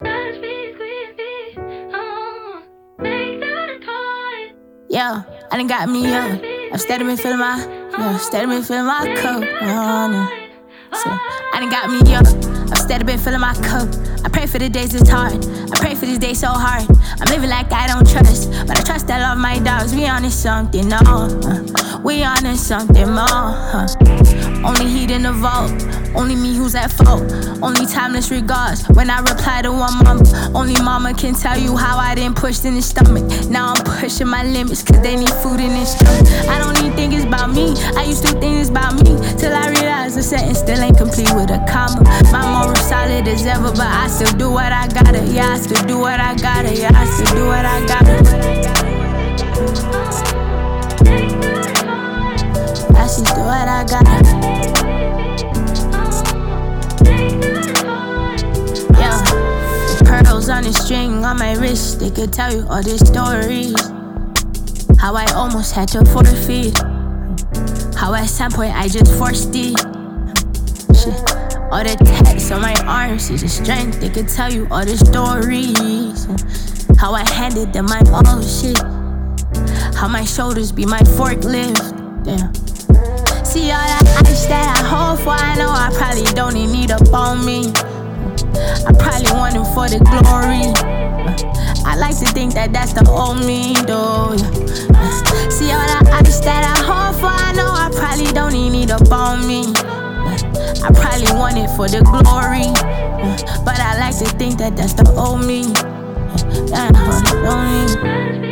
Yeah, I done got me up. I'm steady been feeling my, steady been feeling my cup. So, I done got me up. I'm steady been filling my cup. I pray for the days it's hard. I pray for this day so hard. I'm living like I don't trust, but I trust I love my dogs. We on to something, we on to something more. Only heat in the vault. Only me who's at fault. Only timeless regards when I reply to one mama. Only mama can tell you how I didn't push in the stomach. Now I'm pushing my limits cause they need food in this stomach. I don't even think it's about me. I used to think it's about me till I realized the sentence still ain't complete with a comma. My moral solid as ever, but I still do what I gotta. Yeah, I still do what I gotta. Yeah, I still do what I gotta. I still do what I gotta. Pearls on a string on my wrist, they could tell you all these stories. How I almost had to forfeit. How at some point I just forced it. Shit. All the tats on my arms is a strength, they could tell you all the stories. How I handed them my all shit. How my shoulders be my forklift. Damn. See all that ice that I hold for, I know I probably don't even need up on me. I probably want it for the glory. I like to think that that's the old me, though. See all that ice that I hold for, I know I probably don't even need up on me. I probably want it for the glory, but I like to think that that's the old me. Don't